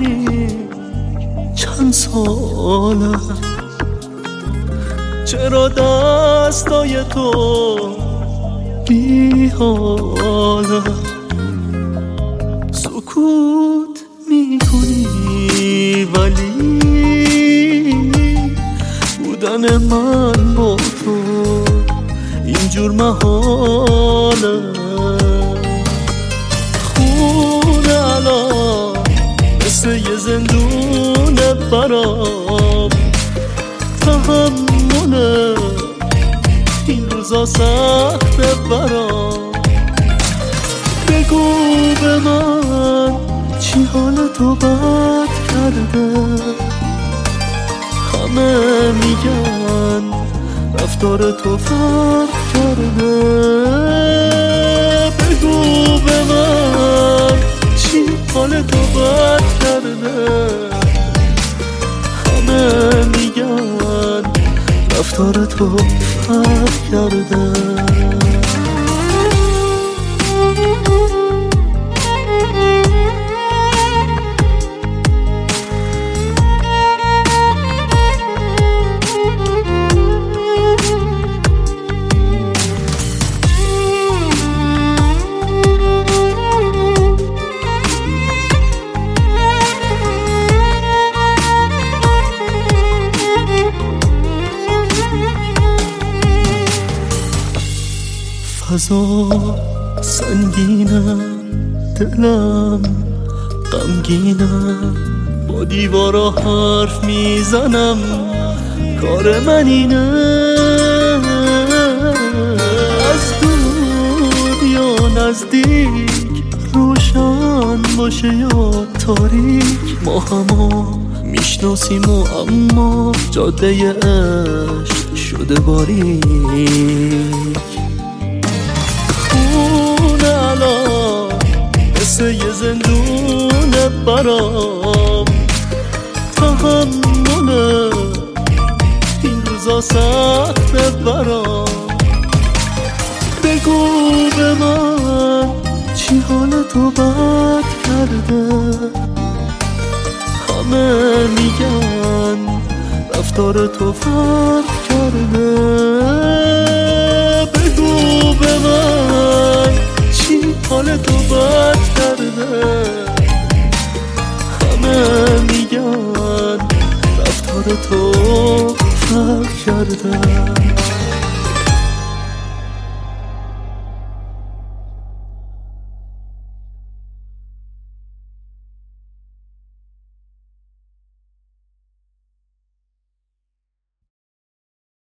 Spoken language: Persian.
میکنی چند ساله، چرا دستای تو بی حاله، سکوت میکنی ولی بودن من با تو اینجور محاله. خونه الان مثل یه زندونه برام، تحمله این روزا سخته برام. بگو به من چی حال تو بد کرده، همه میگن رفتار تو فرق کرده. بگو به من چی حال تو بد کرده، همه میگن رفتار تو فرق کرده. فضا سنگینه، دلم غمگینه، با دیوارا حرف میزنم، کار من اینه. از دور یا نزدیک، روشن باشه یا تاریک، ما همو میشناسیم و اما جاده عشق شده باریک. خونه الان مثل یه زندونه برام، تحمله این روزا سخته برام. بگو به من چی حال تو بد کرده، همه میگن رفتار تو فرق کرده. بگو به من چی حال تو بد کرده، همه میگن رفتار تو فرق کرده.